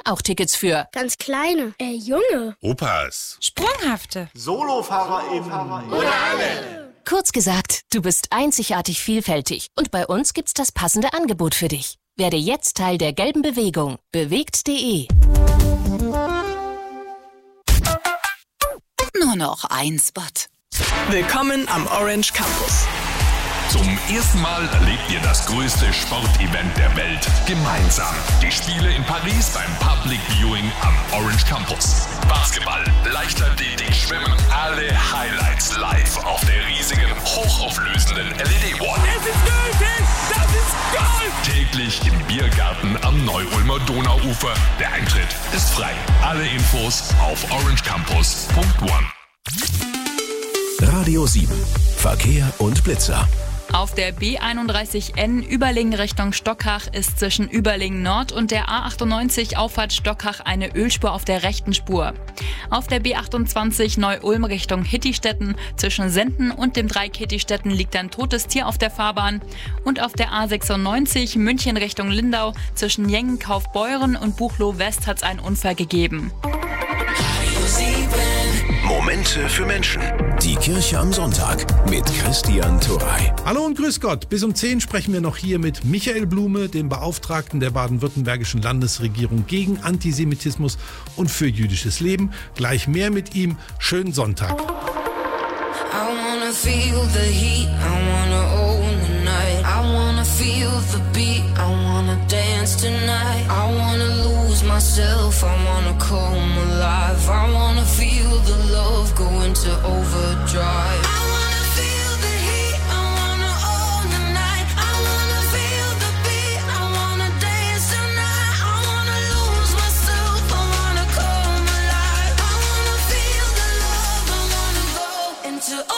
auch Tickets für Ganz kleine, junge, Opas, sprunghafte, SolofahrerInnen oder alle. Kurz gesagt, du bist einzigartig vielfältig und bei uns gibt's das passende Angebot für dich. Werde jetzt Teil der gelben Bewegung. Bewegt.de. nur noch ein Spot. Willkommen am Orange Campus. zum ersten Mal erlebt ihr das größte Sportevent der Welt gemeinsam. Die Spiele in Paris beim Public Viewing am Orange Campus. Basketball, Leichtathletik, Schwimmen, alle Highlights live auf der riesigen, hochauflösenden LED-Wall. Es ist nötig! Das ist Gold! Täglich im Biergarten am Neu-Ulmer Donauufer. Der Eintritt ist frei. Alle Infos auf orangecampus.one. Radio 7. Verkehr und Blitzer. Auf der B31N Überlingen Richtung Stockach ist zwischen Überlingen Nord und der A98 Auffahrt Stockach eine Ölspur auf der rechten Spur. Auf der B28 Neu-Ulm Richtung Hittistetten zwischen Senden und dem Dreieck Hittistetten liegt ein totes Tier auf der Fahrbahn. Und auf der A96 München Richtung Lindau zwischen Jengen, Kaufbeuren und Buchloe West hat es einen Unfall gegeben. Momente für Menschen. Die Kirche am Sonntag mit Christian Turrey. Hallo und grüß Gott. Bis um 10 sprechen wir noch hier mit Michael Blume, dem Beauftragten der baden-württembergischen Landesregierung gegen Antisemitismus und für jüdisches Leben. Gleich mehr mit ihm. Schönen Sonntag. I wanna feel the heat, I wanna own the night. I wanna feel the beat, I wanna dance tonight. I wanna lose myself, I wanna come alive. I wanna feel the love go into overdrive. I wanna feel the heat, I wanna own the night. I wanna feel the beat, I wanna dance tonight. I wanna lose myself, I wanna come alive. I wanna feel the love, I wanna go into overdrive.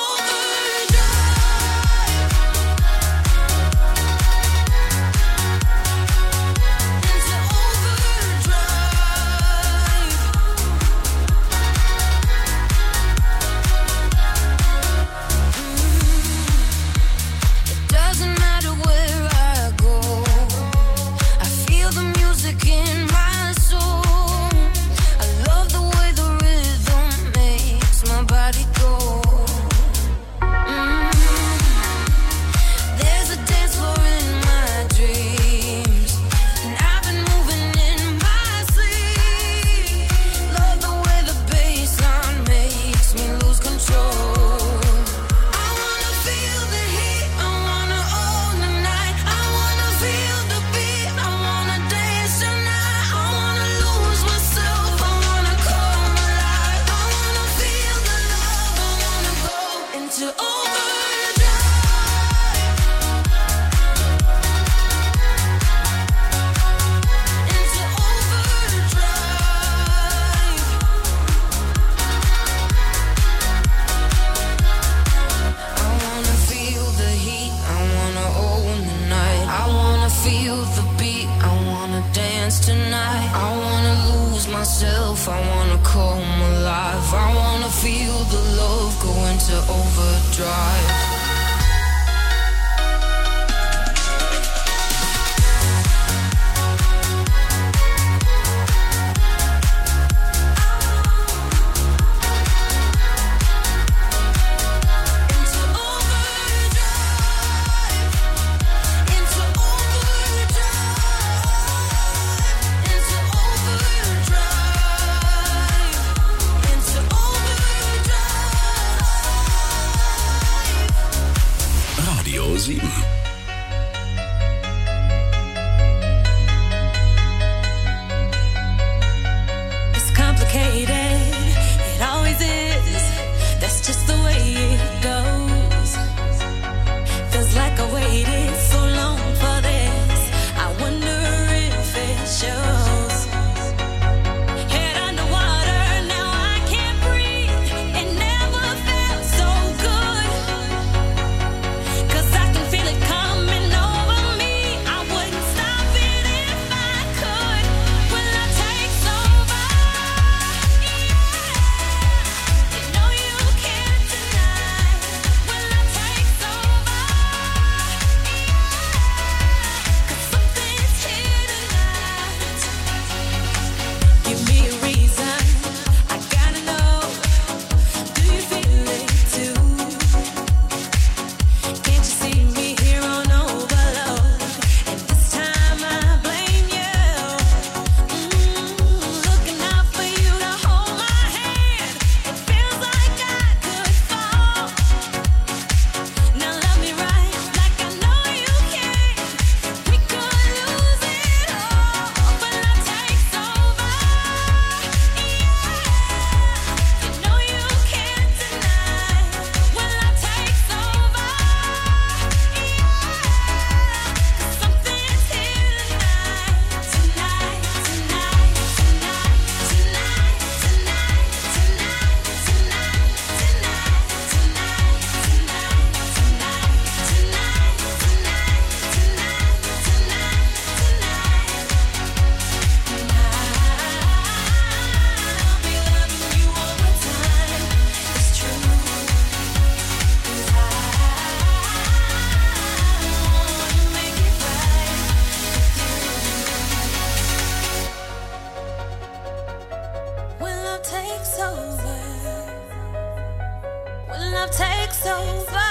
love takes over,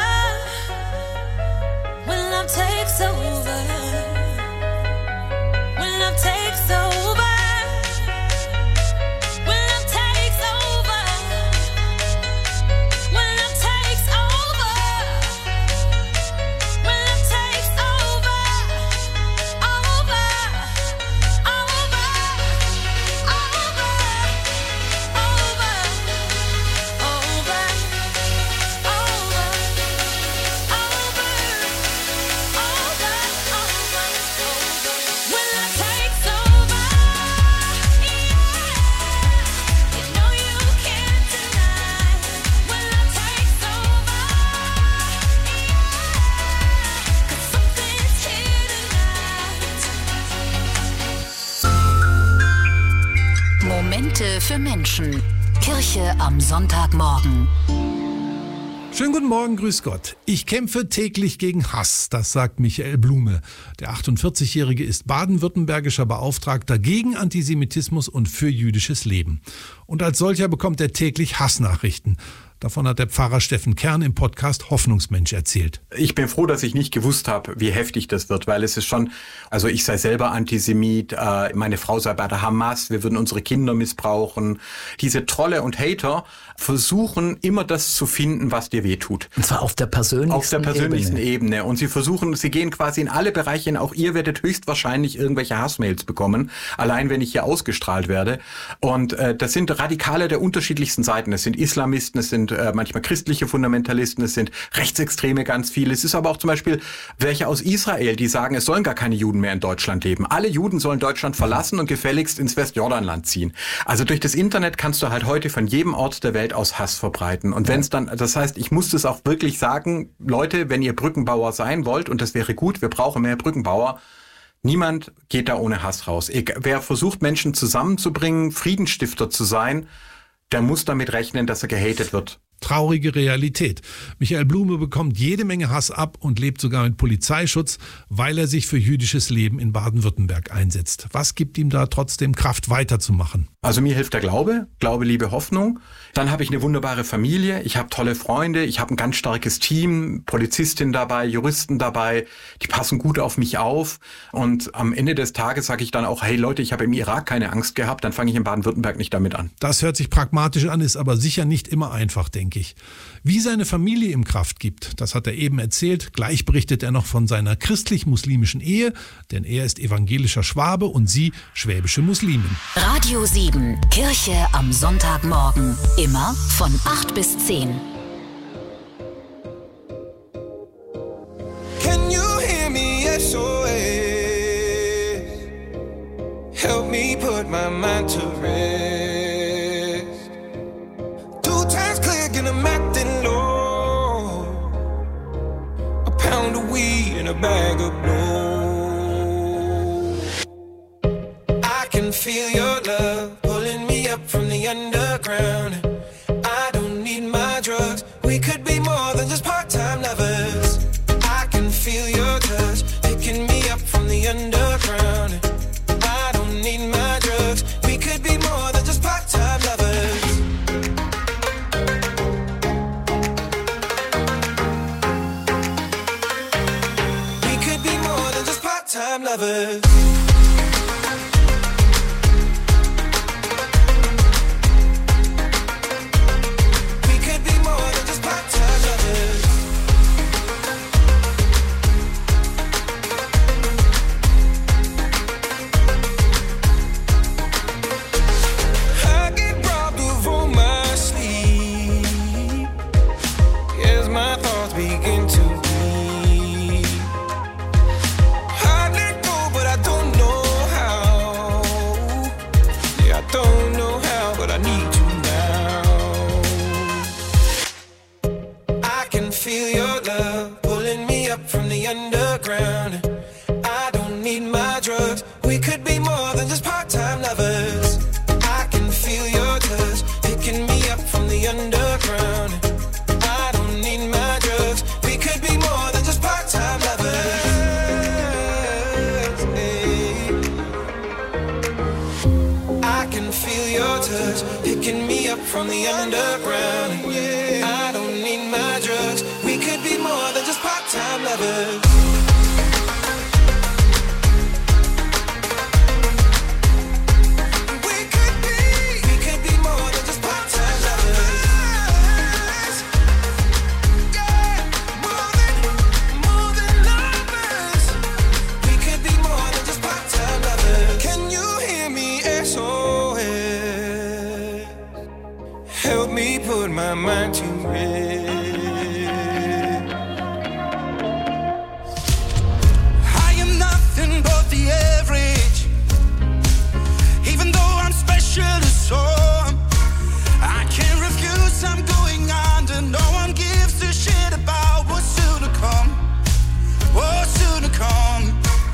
when love takes over, when love takes over. Momente für Menschen. Kirche am Sonntagmorgen. Schönen guten Morgen, grüß Gott. Ich kämpfe täglich gegen Hass, das sagt Michael Blume. Der 48-Jährige ist baden-württembergischer Beauftragter gegen Antisemitismus und für jüdisches Leben. Und als solcher bekommt er täglich Hassnachrichten. Davon hat der Pfarrer Steffen Kern im Podcast Hoffnungsmensch erzählt. Ich bin froh, dass ich nicht gewusst habe, wie heftig das wird, weil es ist schon, also ich sei selber Antisemit, meine Frau sei bei der Hamas, wir würden unsere Kinder missbrauchen. Diese Trolle und Hater versuchen immer das zu finden, was dir wehtut. Und zwar auf der persönlichsten Ebene. Und sie gehen quasi in alle Bereiche hin. Auch ihr werdet höchstwahrscheinlich irgendwelche Hassmails bekommen, allein wenn ich hier ausgestrahlt werde. Und das sind Radikale der unterschiedlichsten Seiten. Es sind Islamisten, es sind manchmal christliche Fundamentalisten, es sind Rechtsextreme ganz viele. Es ist aber auch zum Beispiel welche aus Israel, die sagen, es sollen gar keine Juden mehr in Deutschland leben. Alle Juden sollen Deutschland verlassen und gefälligst ins Westjordanland ziehen. Also durch das Internet kannst du halt heute von jedem Ort der Welt aus Hass verbreiten. Und wenn es dann, das heißt, ich muss das auch wirklich sagen, Leute, wenn ihr Brückenbauer sein wollt, und das wäre gut, wir brauchen mehr Brückenbauer, niemand geht da ohne Hass raus. Wer versucht, Menschen zusammenzubringen, Friedensstifter zu sein, der muss damit rechnen, dass er gehatet wird. Traurige Realität. Michael Blume bekommt jede Menge Hass ab und lebt sogar mit Polizeischutz, weil er sich für jüdisches Leben in Baden-Württemberg einsetzt. Was gibt ihm da trotzdem Kraft, weiterzumachen? Also mir hilft der Glaube, Liebe, Hoffnung. Dann habe ich eine wunderbare Familie, ich habe tolle Freunde, ich habe ein ganz starkes Team, Polizistin dabei, Juristen dabei, die passen gut auf mich auf. Und am Ende des Tages sage ich dann auch, hey Leute, ich habe im Irak keine Angst gehabt, dann fange ich in Baden-Württemberg nicht damit an. Das hört sich pragmatisch an, ist aber sicher nicht immer einfach, denke ich. Wie seine Familie ihm Kraft gibt, das hat er eben erzählt. Gleich berichtet er noch von seiner christlich-muslimischen Ehe, denn er ist evangelischer Schwabe und sie schwäbische Muslimin. Radio 7, Kirche am Sonntagmorgen. Immer von 8 bis 10. Can you hear me? SOS. Help me put my mind to rest. 2 times click and I'm acting low. A pound of weed and a bag of blow. I can feel your love pulling me up from the underground. I don't need my drugs. We could be more than just part-time lovers. I can feel your touch picking me up from the underground. I don't need my drugs. We could be more than just part-time lovers. We could be more than just part-time lovers. From the underground, I don't need my drugs. We could be more than just part-time lovers. Help me put my mind to it. I am nothing but the average, even though I'm special to some. I can't refuse, I'm going under. No one gives a shit about what's soon to come. What's soon to come.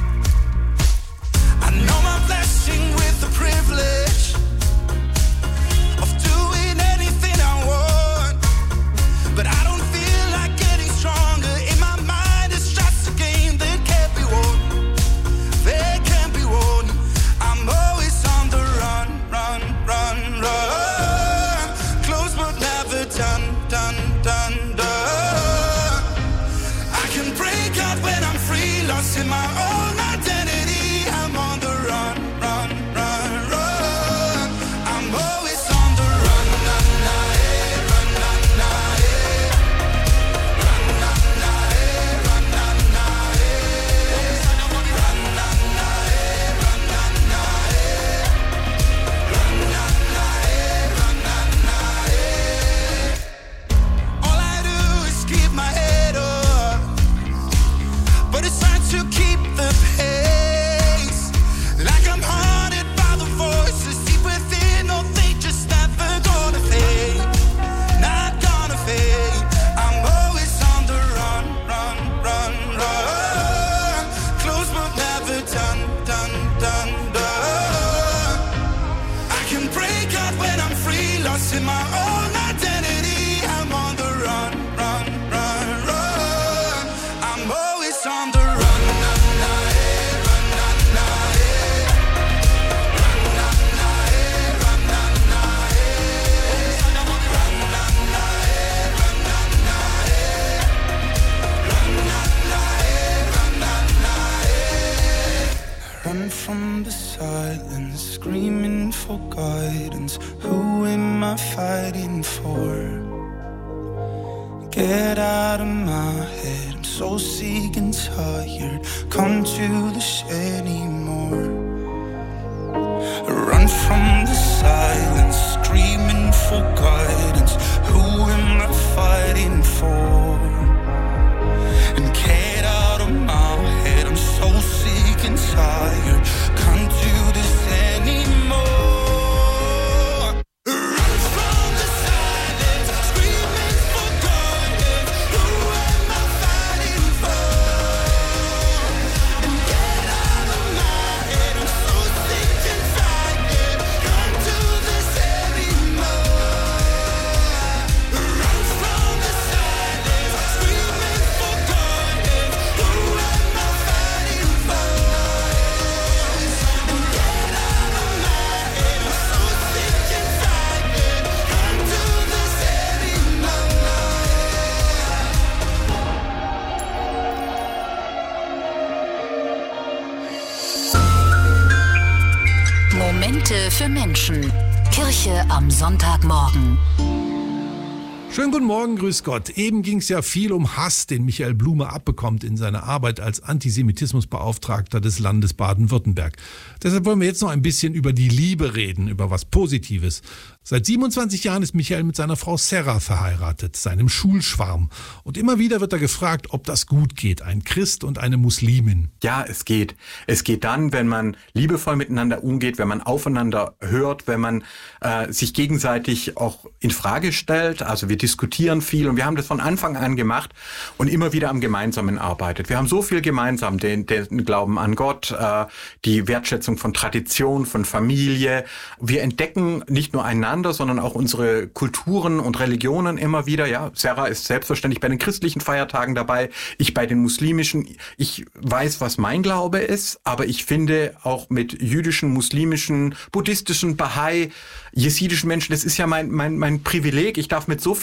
I know my blessing with the privilege of doing anything I want, but I don't feel like getting stronger. In my mind it's just a game that can't be won. They can't be won. I'm always on the run, run, run, run. Close but never done, done, done, done. I can break out when I'm free, lost in my own identity. I'm on the run, run, run, run. I'm always on the run, run, run, run, run, run, run, run, all I do is keep my head up, but it's hard to keep the pace. Like I'm haunted by the voices deep within. No, they just never gonna fade. Not gonna fade. I'm always on the run, run, run, run. Close but never done, done, done, done. I can break out when I'm free, lost in my own identity. I'm on the run, run, run, run. I'm always on the run, run, run, run, run, run from the silence, screaming for guidance. Who am I fighting for? Get out of my head, I'm so sick and tired. Come to the shed anymore. Run from the silence, screaming for guidance. Who am I fighting for? And get out of my head, I'm so sick and tired. Can't do this anymore. Run from the silence, screaming for guidance. Who am I fighting for? And get out of my head, I'm so sick and tired. Can't do this anymore. Run from the silence, screaming for guidance. Who am I fighting for? And get out of my head, I'm so sick and tired. Can't do this anymore. Momente für Menschen. Kirche am Sonntagmorgen. Schönen guten Morgen, grüß Gott. Eben ging es ja viel um Hass, den Michael Blume abbekommt in seiner Arbeit als Antisemitismusbeauftragter des Landes Baden-Württemberg. Deshalb wollen wir jetzt noch ein bisschen über die Liebe reden, über was Positives. Seit 27 Jahren ist Michael mit seiner Frau Serra verheiratet, seinem Schulschwarm. Und immer wieder wird er gefragt, ob das gut geht, ein Christ und eine Muslimin. Ja, es geht. Es geht dann, wenn man liebevoll miteinander umgeht, wenn man aufeinander hört, wenn man sich gegenseitig auch in Frage stellt. Also wir diskutieren viel und wir haben das von Anfang an gemacht und immer wieder am Gemeinsamen arbeitet. Wir haben so viel gemeinsam, den Glauben an Gott, die Wertschätzung von Tradition, von Familie. Wir entdecken nicht nur einander, sondern auch unsere Kulturen und Religionen immer wieder. Ja, Serra ist selbstverständlich bei den christlichen Feiertagen dabei, ich bei den muslimischen. Ich weiß, was mein Glaube ist, aber ich finde auch mit jüdischen, muslimischen, buddhistischen, Bahai, jesidischen Menschen, das ist ja mein Privileg. Ich darf mit so vielen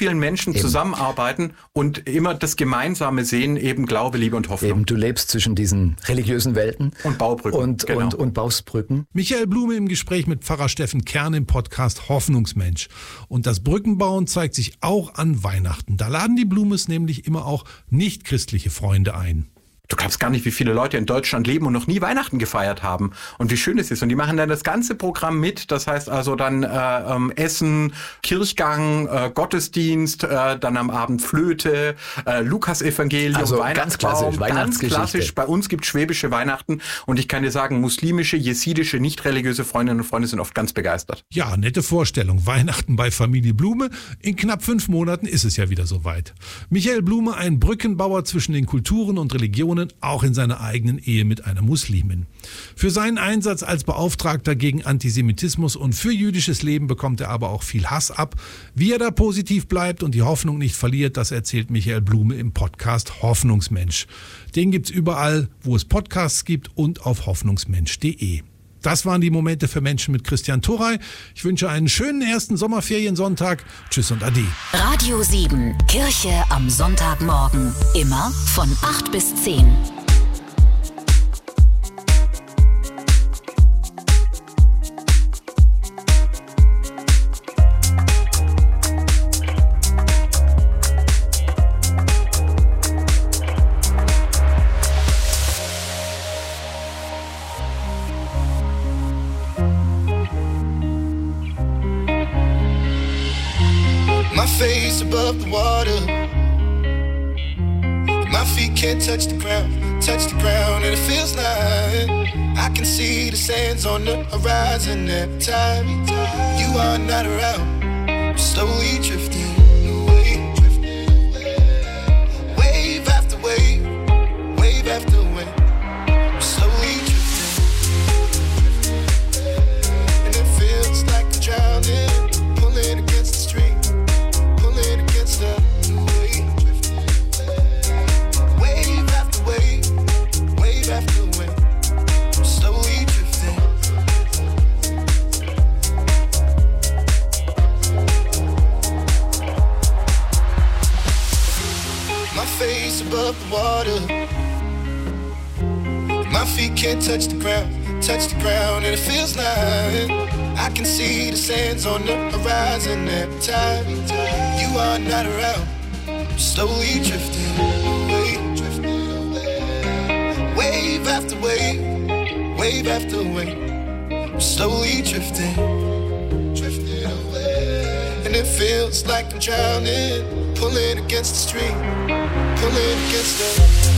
vielen Menschen zusammenarbeiten und immer das Gemeinsame sehen, eben Glaube, Liebe und Hoffnung. Du lebst zwischen diesen religiösen Welten und Baubrücken und baust Brücken. Michael Blume im Gespräch mit Pfarrer Steffen Kern im Podcast Hoffnungsmensch. Und das Brückenbauen zeigt sich auch an Weihnachten. Da laden die Blumes nämlich immer auch nicht-christliche Freunde ein. Du glaubst gar nicht, wie viele Leute in Deutschland leben und noch nie Weihnachten gefeiert haben. Und wie schön es ist. Und die machen dann das ganze Programm mit. Das heißt also dann Essen, Kirchgang, Gottesdienst, dann am Abend Flöte, Lukasevangelium, also Weihnachtsbaum. Ganz klassisch. Bei uns gibt es schwäbische Weihnachten. Und ich kann dir sagen, muslimische, jesidische, nicht religiöse Freundinnen und Freunde sind oft ganz begeistert. Ja, nette Vorstellung. Weihnachten bei Familie Blume. In knapp 5 Monaten ist es ja wieder soweit. Michael Blume, ein Brückenbauer zwischen den Kulturen und Religionen, auch in seiner eigenen Ehe mit einer Muslimin. Für seinen Einsatz als Beauftragter gegen Antisemitismus und für jüdisches Leben bekommt er aber auch viel Hass ab. Wie er da positiv bleibt und die Hoffnung nicht verliert, das erzählt Michael Blume im Podcast Hoffnungsmensch. Den gibt's überall, wo es Podcasts gibt und auf hoffnungsmensch.de. Das waren die Momente für Menschen mit Christian Turey. Ich wünsche einen schönen ersten Sommerferiensonntag. Tschüss und Ade. Radio 7, Kirche am Sonntagmorgen. Immer von 8 bis 10. Face above the water, my feet can't touch the ground, and it feels like I can see the sands on the horizon every time you are not around. I'm slowly drifting away, wave after wave, wave after wave. I'm slowly drifting, and it feels like I'm drowning, pulling against the stream. Against the wave, wave after wave, wave after wave, I'm slowly drifting. My face above the water, my feet can't touch the ground, and it feels like I can see the sands on the horizon every time you are not around. I'm slowly drifting away, wave after wave, wave after wave. I'm slowly drifting away, and it feels like I'm drowning, pulling against the stream, pulling against the.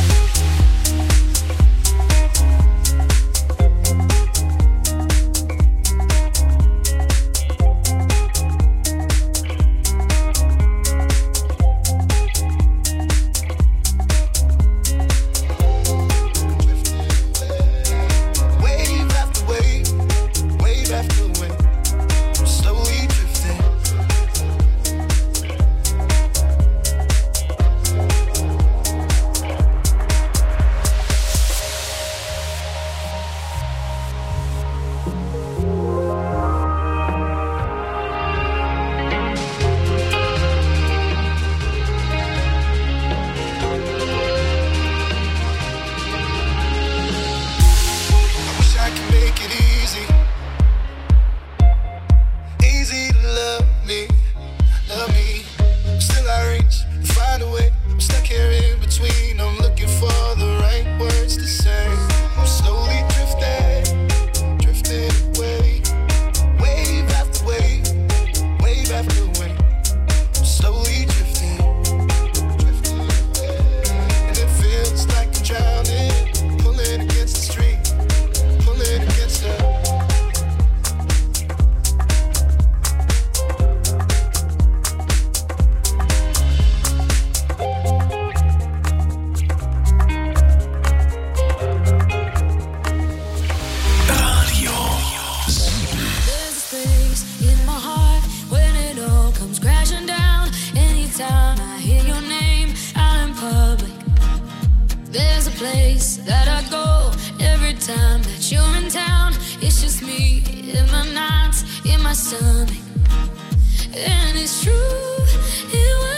place that I go every time that you're in town. It's just me in my nights, in my stomach. And it's true, it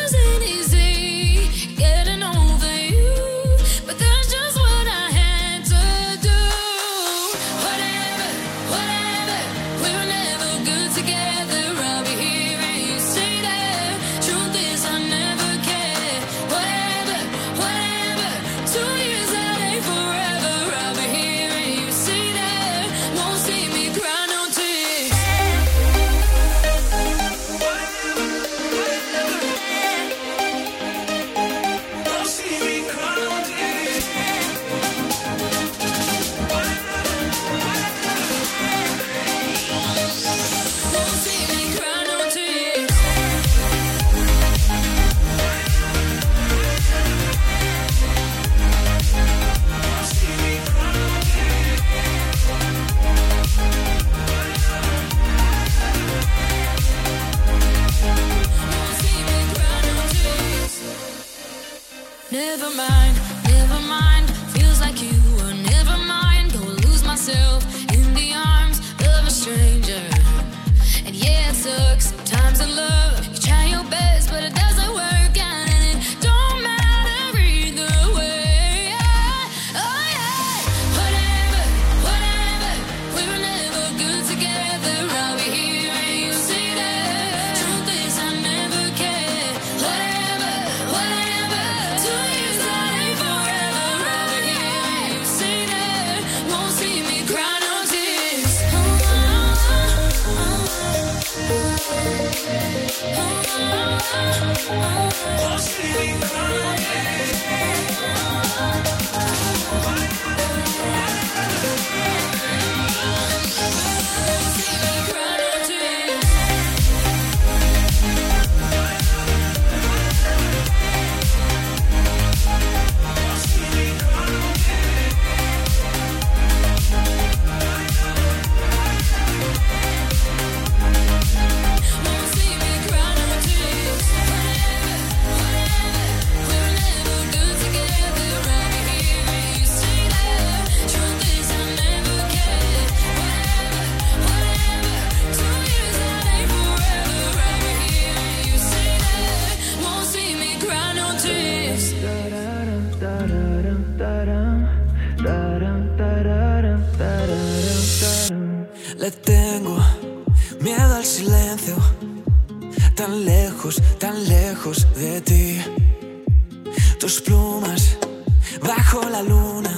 Le tengo miedo al silencio, tan lejos de ti. Tus plumas bajo la luna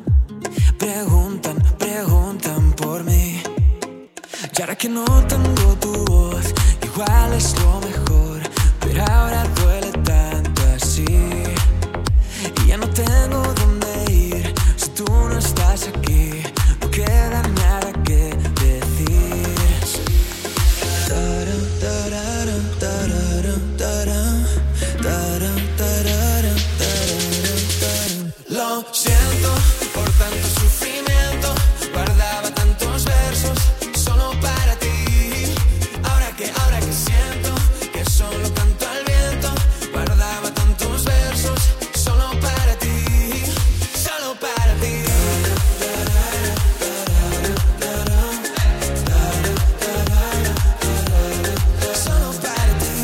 preguntan por mí. Y ahora que no tengo tu voz, igual es lo mejor, pero ahora duele tanto así. Y ya no tengo dónde ir si tú no estás aquí. No queda nada que decir. Lo siento por tanto sufrimiento. Guardaba tantos versos solo para ti. Ahora que siento que solo canto al viento. Guardaba tantos versos solo para ti. Solo para ti. Solo para ti.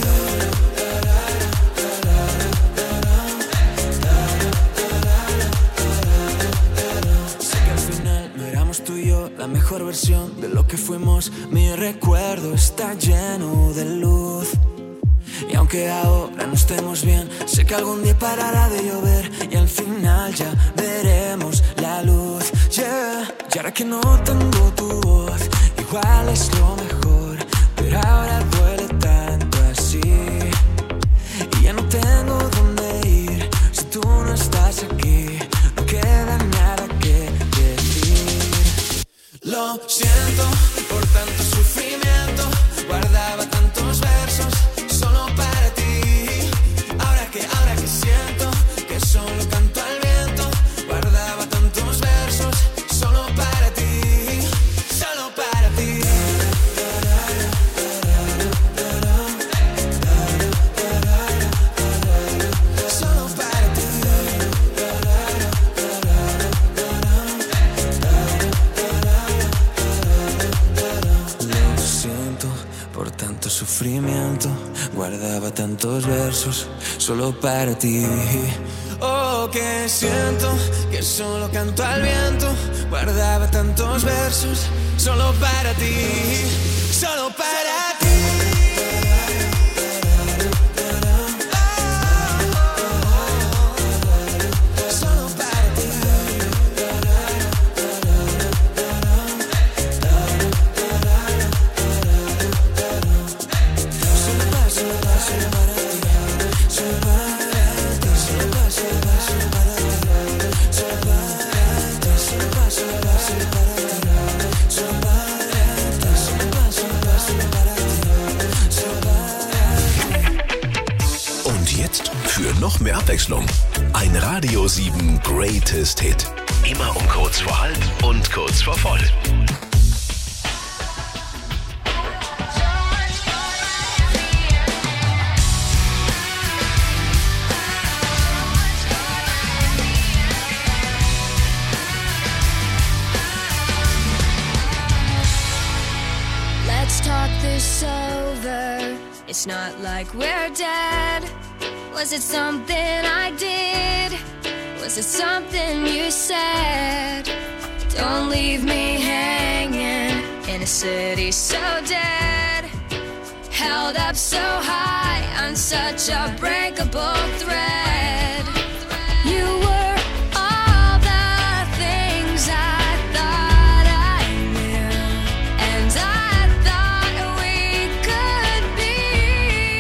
Sé que al final no éramos tú y yo la mejor versión de lo que fuimos. Mi recuerdo está lleno de luz. Y aunque ahora no estemos bien, sé que algún día parará de llover y al final ya veremos la luz. Yeah. Y ahora que no tengo tu voz, igual es lo mejor, pero ahora duele tanto así. Y ya no tengo dónde ir si tú no estás aquí. No queda nada que decir. Lo siento por tanto sufrimiento. Guardaba tantos versos solo para ti. Ahora que siento que solo canto al viento. Guardaba tantos versos solo para ti. Solo para ti. Solo para ti. Lo siento por tanto sufrimiento. Guardaba tantos versos solo para ti. Oh, que siento que solo canto al viento. Guardaba tantos versos solo para ti. Solo para ti. Solo para ti. Und jetzt für noch mehr Abwechslung ein Radio 7 Greatest Hit. Immer um kurz vor halb und kurz vor voll. Let's talk this over. It's not like we're dead. Was it something I did? Was it something you said? Don't leave me hanging in a city so dead. Held up so high on such a breakable thread. You were all the things I thought I knew, and I thought we could be.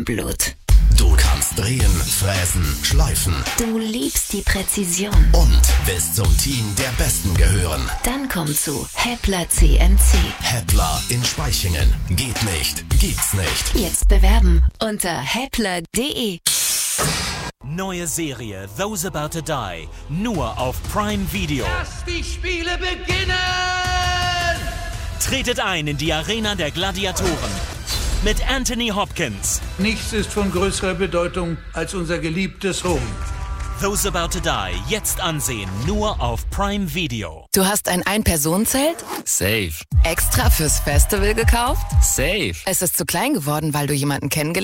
Blut. Du kannst drehen, fräsen, schleifen. Du liebst die Präzision. Und willst zum Team der Besten gehören. Dann komm zu Häppler CNC. Häppler in Spaichingen. Geht nicht, gibt's nicht. Jetzt bewerben unter häppler.de. Neue Serie Those About to Die. Nur auf Prime Video. Lass die Spiele beginnen! Tretet ein in die Arena der Gladiatoren. Mit Anthony Hopkins. Nichts ist von größerer Bedeutung als unser geliebtes Home. Those About to Die. Jetzt ansehen. Nur auf Prime Video. Du hast ein Ein-Personen-Zelt? Safe. Extra fürs Festival gekauft? Safe. Es ist zu klein geworden, weil du jemanden kennengelernt